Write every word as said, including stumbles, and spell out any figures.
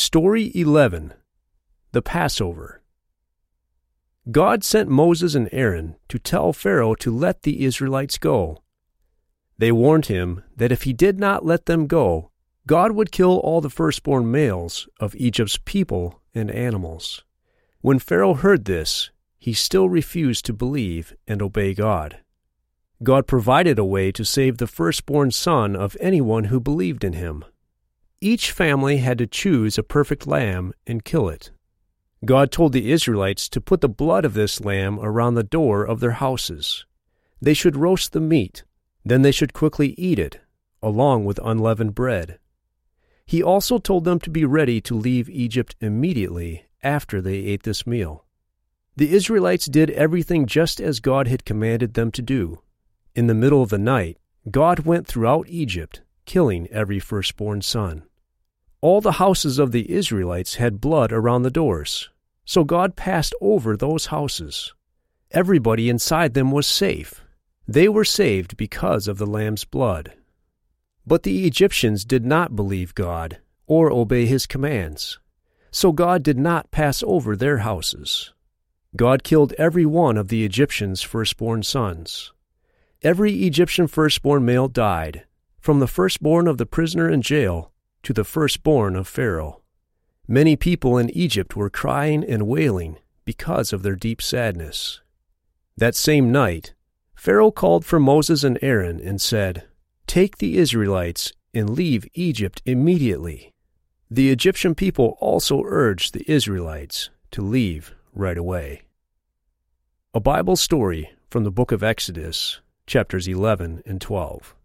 Story eleven. The Passover. God sent Moses and Aaron to tell Pharaoh to let the Israelites go. They warned him that if he did not let them go, God would kill all the firstborn males of Egypt's people and animals. When Pharaoh heard this, he still refused to believe and obey God. God provided a way to save the firstborn son of anyone who believed in him. Each family had to choose a perfect lamb and kill it. God told the Israelites to put the blood of this lamb around the door of their houses. They should roast the meat, then they should quickly eat it, along with unleavened bread. He also told them to be ready to leave Egypt immediately after they ate this meal. The Israelites did everything just as God had commanded them to do. In the middle of the night, God went throughout Egypt, killing every firstborn son. All the houses of the Israelites had blood around the doors, so God passed over those houses. Everybody inside them was safe. They were saved because of the lamb's blood. But the Egyptians did not believe God or obey his commands, so God did not pass over their houses. God killed every one of the Egyptians' firstborn sons. Every Egyptian firstborn male died, from the firstborn of the prisoner in jail to the firstborn of Pharaoh. Many people in Egypt were crying and wailing because of their deep sadness. That same night, Pharaoh called for Moses and Aaron and said, "Take the Israelites and leave Egypt immediately." The Egyptian people also urged the Israelites to leave right away. A Bible story from the book of Exodus, chapters eleven and twelve.